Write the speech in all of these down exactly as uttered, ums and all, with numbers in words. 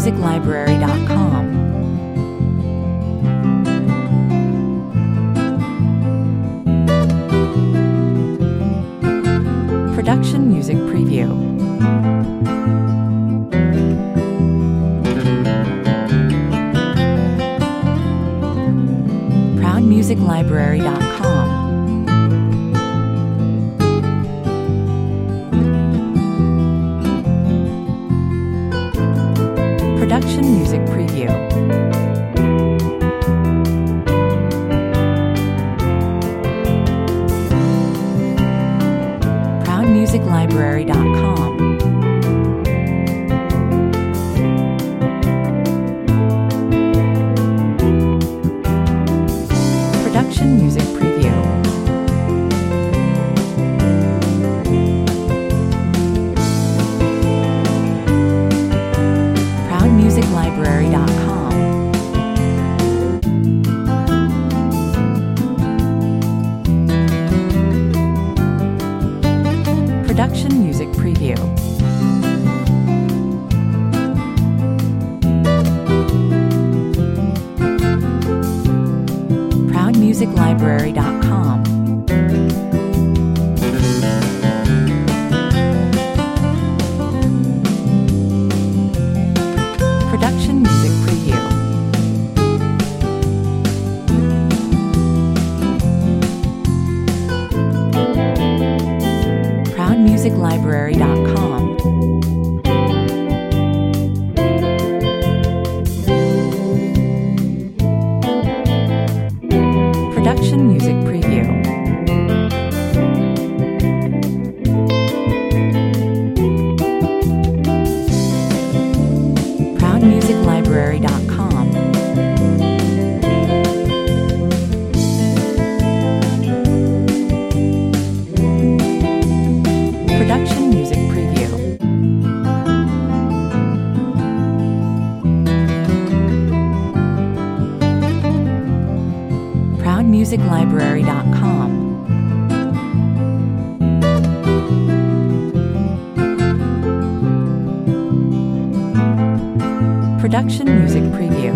music library dot com. Production Music Preview. proud music library dot com. Production Music Preview. proud music library dot com. Production Music Preview. proud music library dot com. Production Music Preview. proud music library dot com. Production Music Preview. proud music library dot com. Production Music Preview. proud music library dot com. Production Music Preview. proud music library dot com. Production Music Preview.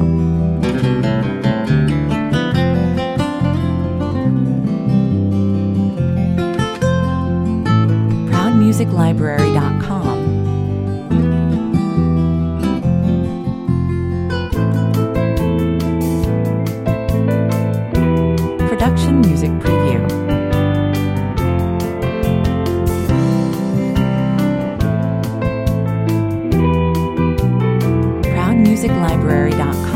proud music library dot com. Production Music Preview. proud music library dot com.